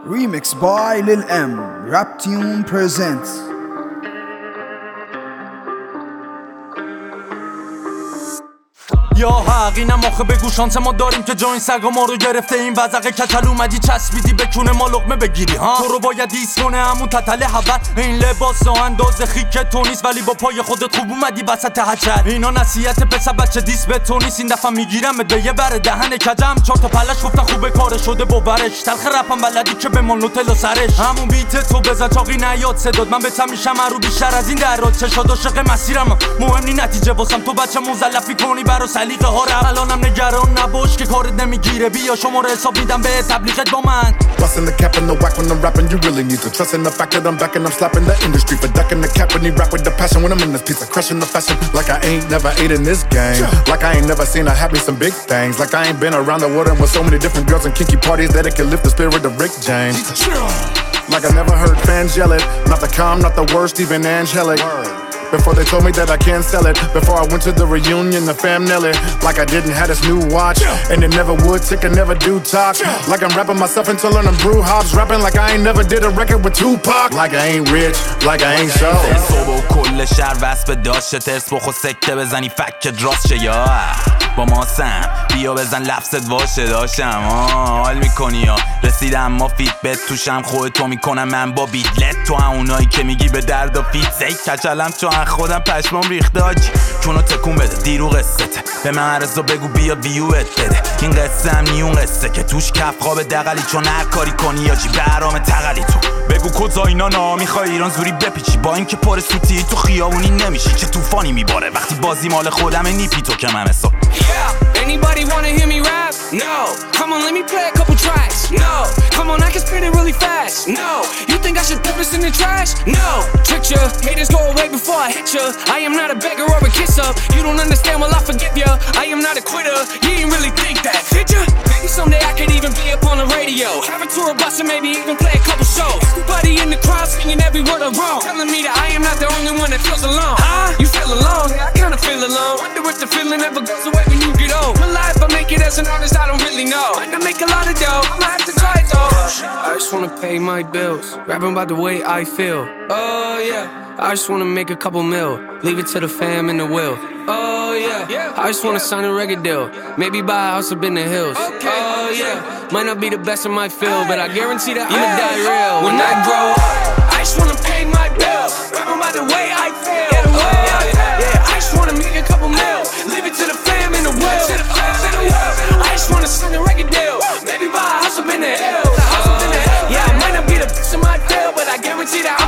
Remix by Lil M. Raptune presents. یا حق اینم آخه بگو شانس ما داریم که جا این سگا ما رو گرفته. این وزقه کچل اومدی چسبیدی به کونه ما لقمه بگیری ها. تو رو باید ایست کنه همون تتل حبر. این لباس و انداز خیک تو نیست ولی با پای خودت خوب اومدی وسط هچل. اینا نصیحت پسر بچه دیس به تو نیست. این دفعه میگیرم به یه بر دهن کجم. 4 تا پلش گفتن خوبه کار شده باورش. تلخ رپم بلدی که به مانوتل و سرش. همون بیت تو بزن چاقی نیاد صداد. من بهتم میشم رو بیشتر از این درات. چشاد عاشق مسیرم مهم نی نتیجه واسم. تو بچه مزلفی کنی برا سلیقه ها رم. الانم نگران نباش که کارت نمیگیره. بیا شماره حساب میدم به تبلیغت با من. Bustin' the cap in the whack when I'm rapping, you really need to trust in the fact that I'm back and I'm slapping the industry for ducking the cap when he rap with the passion. When I'm in this pizza, crushing the fashion like I ain't never ate in this game. Like I ain't never seen her have me some big things. Like I ain't been around the world and with so many different girls and kinky parties that it can lift the spirit of Rick James. Like I never heard fans yell it. Not the calm, not the worst, even angelic. Before they told me that I can't sell it. Before I went to the reunion, the fam nail it. Like I didn't have this new watch, and it never would tick and never do talk. Like I'm rapping myself into learning brew hops. Rapping like I ain't never did a record with Tupac. Like I ain't rich, like I ain't so. صبح و کل شهر وصف داشته. ترس بخو سکته بزنی فکت راست شه یا با ما سم. بیا بزن لفظت واشه داشتم حال میکنی یا رسیدم ما فیت بت توشم. خودتو میکنم من با بیدلت. تو اونایی که میگی به درد و فیت زی کچلم چون خودم پشمام ریخته آجی. چونو تکون بده دیرو قصته. به من عرضا بگو بیا ویوت بده. این قصه هم نیون قصه که توش کف خواب دقلی. چون هر کاری کنی آجی برام تقلی. تو بگو کجا اینا نا میخوای ایران زوری بپیچی. با اینکه پر سوتی تو خیابونی نمیشی. چه طوفانی میباره وقتی بازی مال خودم نیپی تو که من حساب. Anybody wanna hear me rap? No. Come on, let me play a couple tracks. No. Come on, I can spit it really fast. No. You think I should throw this in the trash? No. Trick ya. Haters go away before I hit ya. I am not a beggar or a kiss up. You don't understand, well I forgive ya. I am not a quitter. You didn't really think that, did ya? Maybe someday I could even be up on the radio. Have a tour bus and maybe even play a couple shows. Everybody in the crowd singing every word I wrote. Telling me that I am not the only one that feels alone. Huh? You feel alone? Yeah, I kinda feel alone. Wonder if the feeling ever goes away when you get old. Will I ever make it as an artist? I don't really know. I can make a lot of dough. I'ma have to try it though. I just wanna pay my bills. Rapping about the way I feel. Oh yeah. I just wanna make a couple mil. Leave it to the fam and the will. Oh yeah. I just wanna sign a record deal. Maybe buy a house up in the hills. Oh yeah. Might not be the best in my field, but I guarantee that I'ma die real. When I grow up, I just wanna pay my bills. Rapping about the way I feel. Oh yeah. I just wanna make a couple mil. Leave it to the fam and the will. I just wanna sign a record deal. Maybe buy a house up in the hills. Yeah, I might not be the best in my field, but I guarantee that